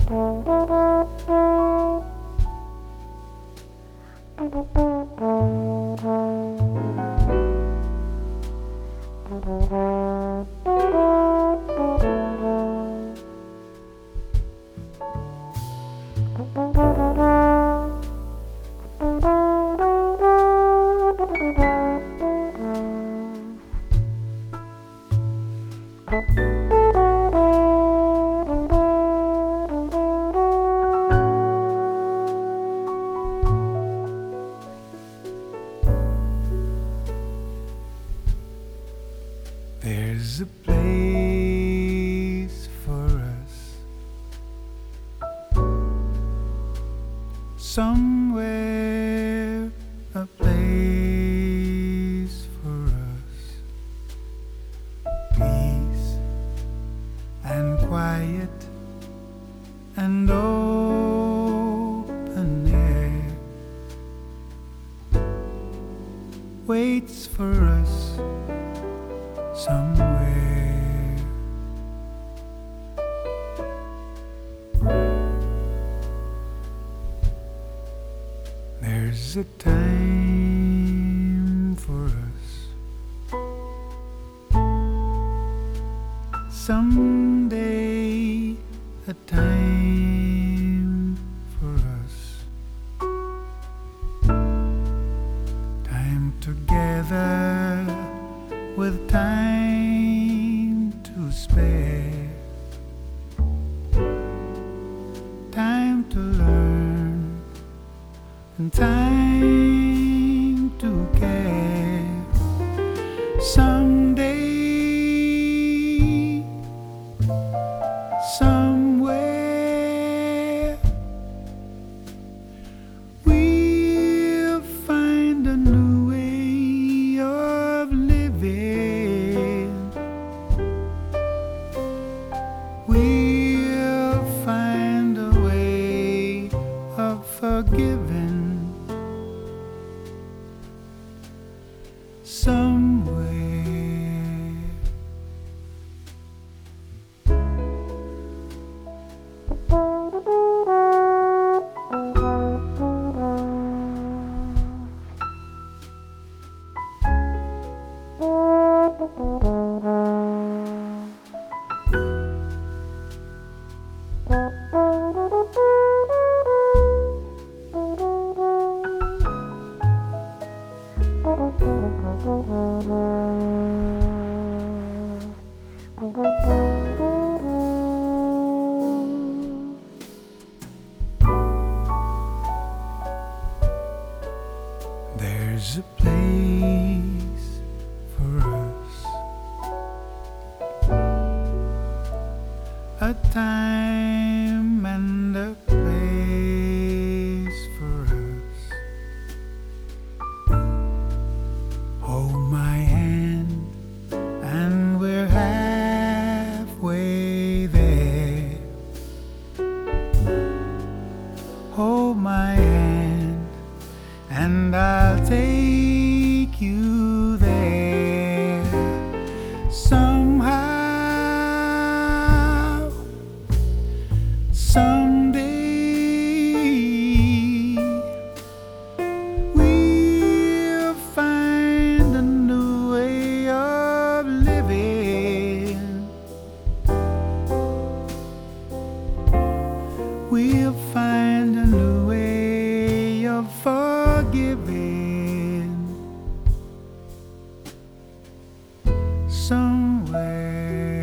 There's a place for us somewhere, a place for us, peace and quiet and open air waits for us somewhere. There's a time for us someday, a time for us, time together with time to spare, time to learn and time to care. Someday, somewhere, we'll find a new way of living. We'll find a way of forgiving somewhere. There's a place for us, a time and a place for us. Hold my hand and we're halfway there. Hold my hand and I'll take you there. Somehow, someday, we'll find a new way of living. We'll find a new way of forgiving somewhere.